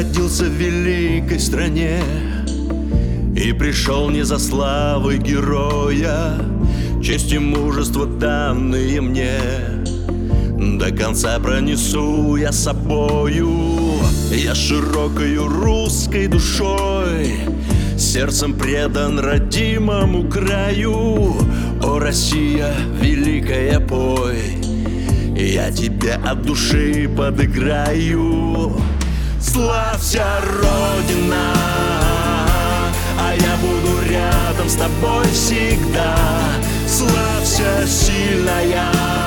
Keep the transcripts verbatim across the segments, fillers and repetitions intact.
родился в великой стране и пришел не за славой героя, честь и мужество данные мне до конца пронесу я собою. Я широкою русской душой, сердцем предан родимому краю. О, Россия, великая, пой, я тебе от души подыграю. Славься, Родина, а я буду рядом с тобой всегда. Славься, сильная,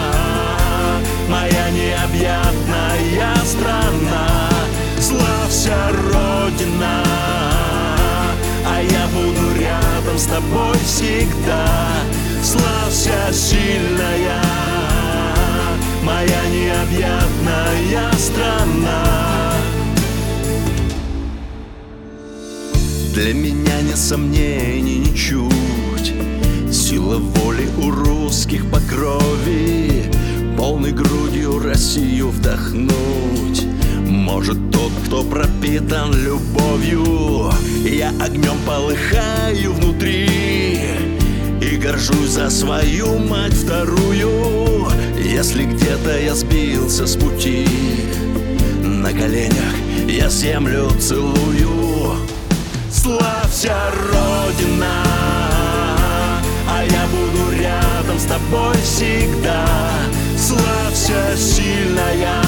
моя необъятная страна. Славься, Родина, а я буду рядом с тобой всегда. Славься, сильная, моя необъятная страна. Для меня нет сомнений ничуть, сила воли у русских по крови, полной грудью Россию вдохнуть может тот, кто пропитан любовью. Я огнем полыхаю внутри и горжусь за свою мать вторую. Если где-то я сбился с пути, на коленях я землю целую. Славься, Родина, а я буду рядом с тобой всегда. Славься, сильная,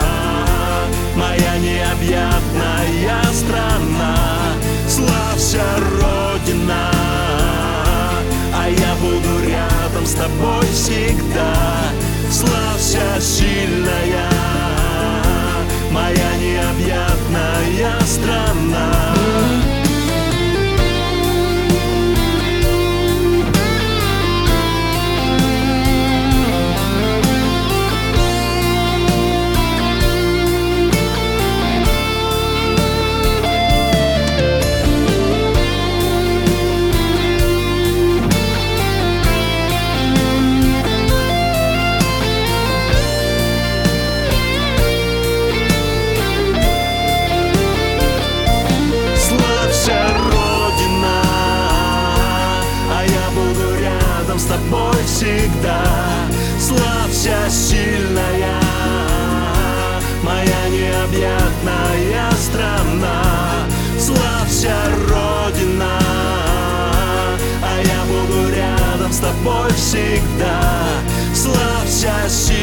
моя необъятная страна. Славься, Родина, а я буду рядом с тобой всегда. Славься, сильная, моя необъятная страна. С тобой всегда. Славься, сильная, моя необъятная страна. Славься, Родина, а я буду рядом с тобой всегда. Славься, сильная,